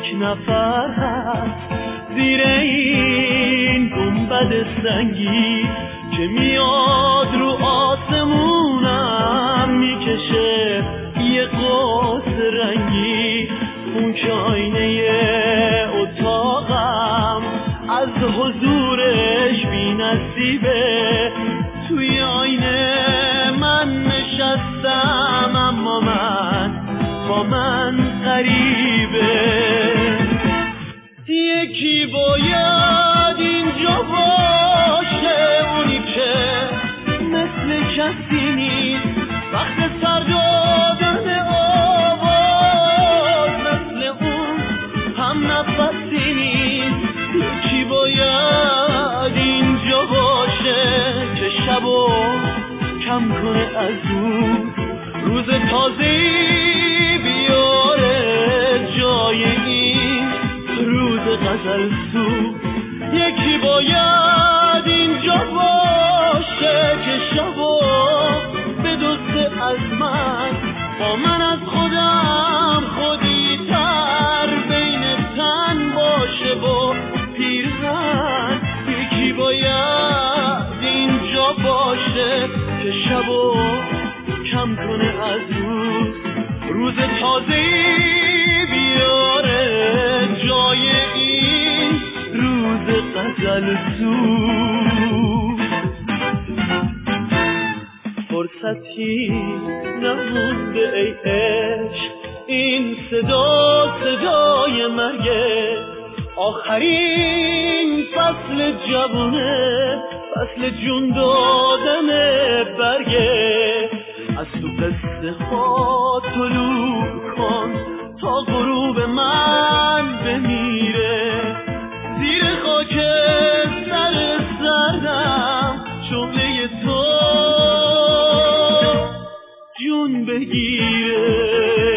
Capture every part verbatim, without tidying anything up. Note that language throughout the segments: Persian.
یک نفر هست زیر این گنبد سنگی که میاد رو آسمونم میکشه یه قوس رنگی. اون که آینه اتاقم از حضورش بی نصیبه. توی آینه من نشستم اما من با من غریبه. یکی باید اینجا باشه اونی که مثل کسی نیست وقت سر دادن آواز مثل اون هم نفسی نیست. یکی باید اینجا باشه که شبو کم کنه از اون روز تازه‌ای بیاره جای این روز غزل سو. یکی باید اینجا باشه که شبو بدزده از من با من از خودم خودی تر بین تن باشه با پیرهن. یکی باید اینجا باشه که شبو کم کنه از روز روز تازه‌ای بیاره جای این روز غزل سو. فرصتی نمونده ای عشق این صدا صدای مرگه. آخرین فصل جوونه فصل جون دادن برگه. از تو قصه ها طلوع کن تا غروب من بمیره. زیر خاک سر سردم شعله تو جون بگیره.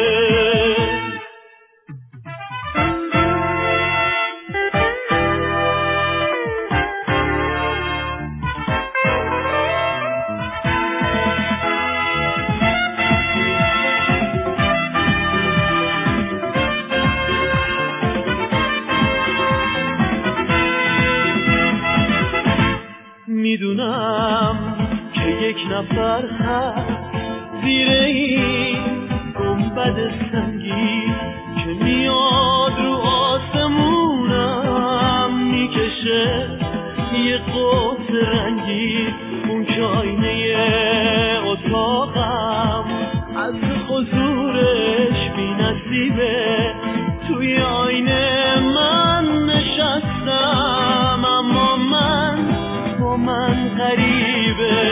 میدونم که یک نفر هست زیر این گنبد سنگی که میاد رو آسمونم میکشه یه قوس رنگی. اون که آینه اتاقم از حضورش بی نصیبه. توی آینه من نشستم اما من با من غریبه.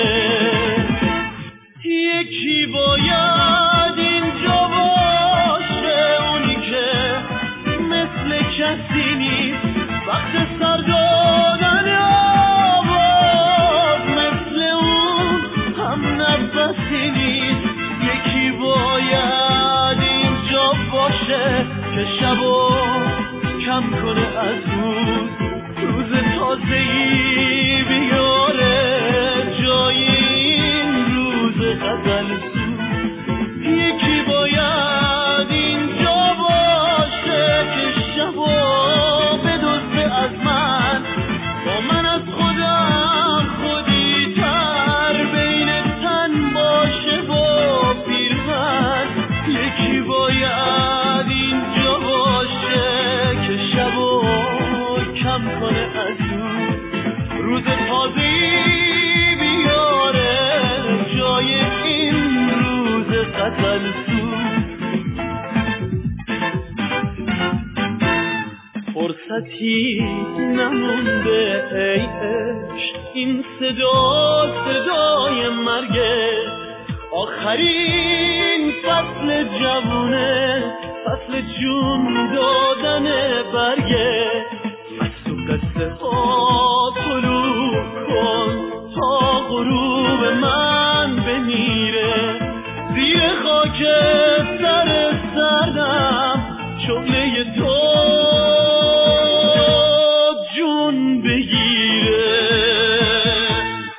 یکی باید اینجا باشه اونی که مثل کسی نیست وقت سر دادن آواز مثل اون هم نفسی نیست. یکی باید اینجا باشه که شبو کم کنه از روز روز تازه‌ای بیاره جای این روز غزل سو. یکی باید اینجا باشه که شبو بدزده از من با من از خودم خودی تر بین تن باشه با پیرهن. یکی باید اینجا باشه که شبو کم کنه از اون روز تازه‌ای بیاره جای این روز غزل سو. فرصتی نمونده ای عشق این صدا صدای مرگه. آخرین فصل جوونه فصل جون دادن برگه. از تو قصه ها طلوع کن تا غروب من بمیره. زیر خاک سر سردم شعله